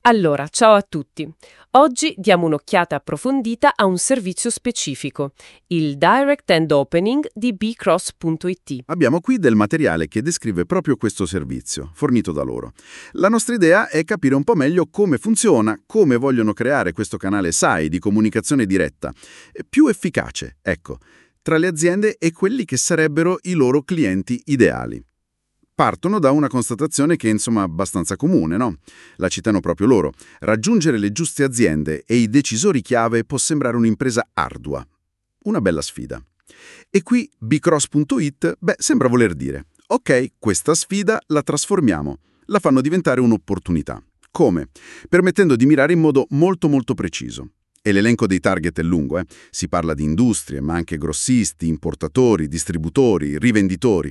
Allora, ciao a tutti. Oggi diamo un'occhiata approfondita a un servizio specifico, il Direct and Opening di bcross.it. Abbiamo qui del materiale che descrive proprio questo servizio, fornito da loro. La nostra idea è capire un po' meglio come funziona, come vogliono creare questo canale SAI di comunicazione diretta, più efficace, ecco, tra le aziende e quelli che sarebbero i loro clienti ideali. Partono da una constatazione che è insomma abbastanza comune, no? La citano proprio loro. Raggiungere le giuste aziende e i decisori chiave può sembrare un'impresa ardua. Una bella sfida. E qui bcross.it, sembra voler dire: ok, questa sfida la trasformiamo, la fanno diventare un'opportunità. Come? Permettendo di mirare in modo molto preciso. E l'elenco dei target è lungo, Si parla di industrie, ma anche grossisti, importatori, distributori, rivenditori,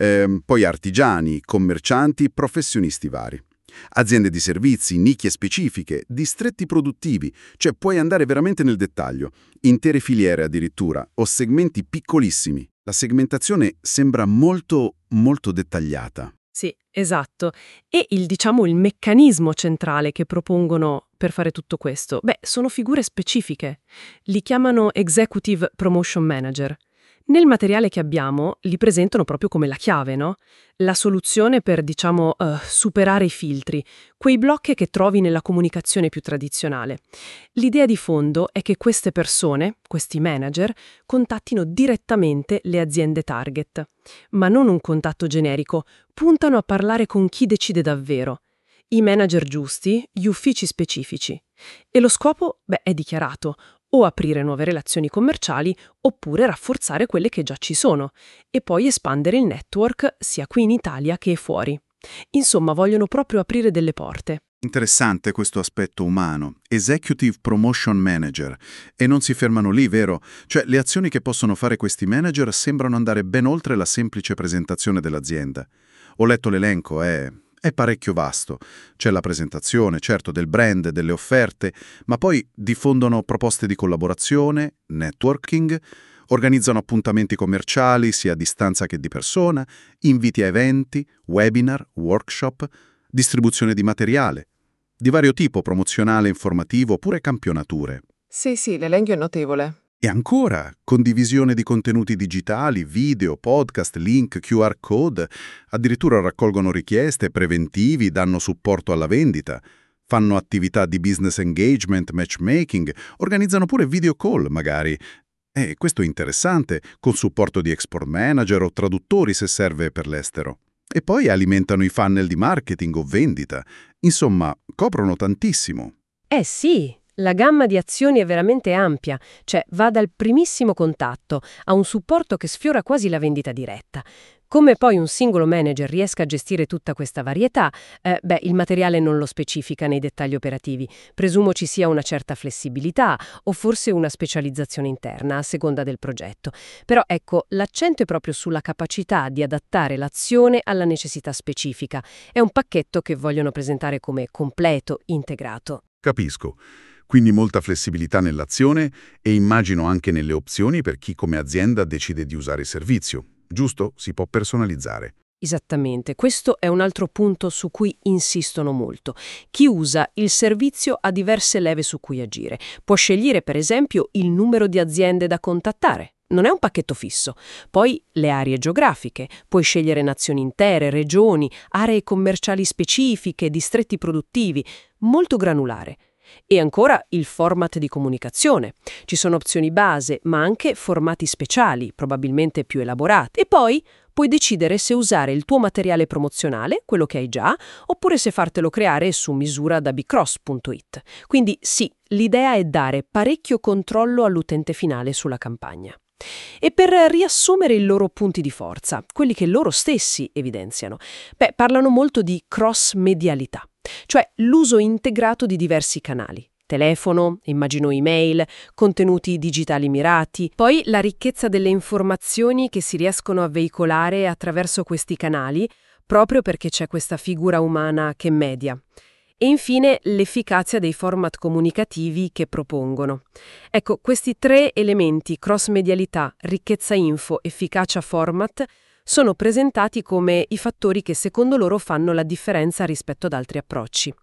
poi artigiani, commercianti, professionisti vari. Aziende di servizi, nicchie specifiche, distretti produttivi, cioè puoi andare veramente nel dettaglio, intere filiere addirittura, o segmenti piccolissimi. La segmentazione sembra molto dettagliata. Sì, esatto. E il meccanismo centrale che propongono per fare tutto questo, sono figure specifiche. Li chiamano Executive Promotion Manager. Nel materiale che abbiamo li presentano proprio come la chiave, no? La soluzione per, superare i filtri, quei blocchi che trovi nella comunicazione più tradizionale. L'idea di fondo è che queste persone, questi manager, contattino direttamente le aziende target. Ma non un contatto generico, puntano a parlare con chi decide davvero. I manager giusti, gli uffici specifici. E lo scopo, è dichiarato: o aprire nuove relazioni commerciali oppure rafforzare quelle che già ci sono e poi espandere il network sia qui in Italia che fuori. Insomma, vogliono proprio aprire delle porte. Interessante questo aspetto umano. Executive Promotion Manager. E non si fermano lì, vero? Cioè, le azioni che possono fare questi manager sembrano andare ben oltre la semplice presentazione dell'azienda. Ho letto l'elenco, è parecchio vasto. C'è la presentazione, certo, del brand, delle offerte, ma poi diffondono proposte di collaborazione, networking, organizzano appuntamenti commerciali sia a distanza che di persona, inviti a eventi, webinar, workshop, distribuzione di materiale, di vario tipo, promozionale, informativo, oppure campionature. Sì, l'elenco è notevole. E ancora, condivisione di contenuti digitali, video, podcast, link, QR code, addirittura raccolgono richieste, preventivi, danno supporto alla vendita, fanno attività di business engagement, matchmaking, organizzano pure video call magari. E questo è interessante, con supporto di export manager o traduttori se serve per l'estero. E poi alimentano i funnel di marketing o vendita. Insomma, coprono tantissimo. Sì! La gamma di azioni è veramente ampia, cioè va dal primissimo contatto a un supporto che sfiora quasi la vendita diretta. Come poi un singolo manager riesca a gestire tutta questa varietà, il materiale non lo specifica nei dettagli operativi. Presumo ci sia una certa flessibilità o forse una specializzazione interna a seconda del progetto. Però ecco, l'accento è proprio sulla capacità di adattare l'azione alla necessità specifica. È un pacchetto che vogliono presentare come completo, integrato. Capisco. Quindi molta flessibilità nell'azione e immagino anche nelle opzioni per chi come azienda decide di usare il servizio. Giusto? Si può personalizzare. Esattamente, questo è un altro punto su cui insistono molto. Chi usa il servizio ha diverse leve su cui agire. Può scegliere per esempio il numero di aziende da contattare. Non è un pacchetto fisso. Poi le aree geografiche. Puoi scegliere nazioni intere, regioni, aree commerciali specifiche, distretti produttivi. Molto granulare. E ancora il format di comunicazione. Ci sono opzioni base, ma anche formati speciali, probabilmente più elaborati. E poi puoi decidere se usare il tuo materiale promozionale, quello che hai già, oppure se fartelo creare su misura da bcross.it. Quindi sì, l'idea è dare parecchio controllo all'utente finale sulla campagna. E per riassumere i loro punti di forza, quelli che loro stessi evidenziano, parlano molto di cross-medialità, cioè l'uso integrato di diversi canali. Telefono, immagino email, contenuti digitali mirati, poi la ricchezza delle informazioni che si riescono a veicolare attraverso questi canali, proprio perché c'è questa figura umana che media. E infine l'efficacia dei format comunicativi che propongono. Ecco, questi tre elementi, cross-medialità, ricchezza info, efficacia format, sono presentati come i fattori che secondo loro fanno la differenza rispetto ad altri approcci.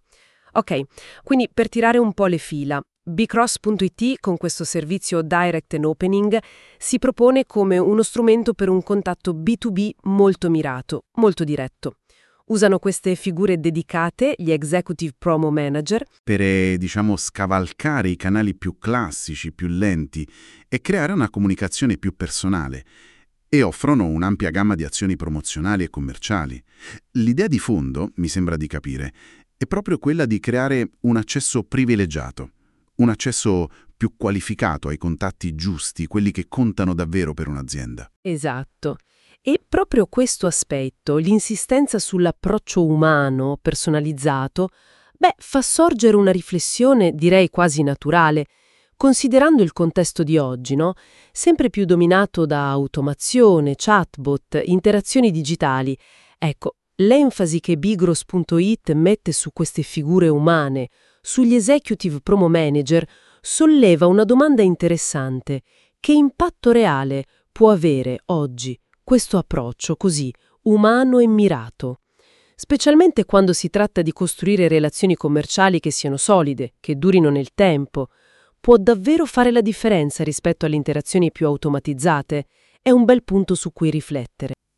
Ok, quindi per tirare un po' le fila, bcross.it con questo servizio Direct and Opening si propone come uno strumento per un contatto B2B molto mirato, molto diretto. Usano queste figure dedicate, gli Executive Promo Manager, Per, diciamo, scavalcare i canali più classici, più lenti e creare una comunicazione più personale. E offrono un'ampia gamma di azioni promozionali e commerciali. L'idea di fondo, mi sembra di capire, è proprio quella di creare un accesso privilegiato, un accesso più qualificato ai contatti giusti, quelli che contano davvero per un'azienda. esatto. E proprio questo aspetto, l'insistenza sull'approccio umano, personalizzato, fa sorgere una riflessione, direi quasi naturale, considerando il contesto di oggi, no? Sempre più dominato da automazione, chatbot, interazioni digitali. Ecco, l'enfasi che bigros.it mette su queste figure umane, sugli executive promo manager, solleva una domanda interessante. Che impatto reale può avere oggi questo approccio così umano e mirato? Specialmente quando si tratta di costruire relazioni commerciali che siano solide, che durino nel tempo. Può davvero fare la differenza rispetto alle interazioni più automatizzate? È un bel punto su cui riflettere.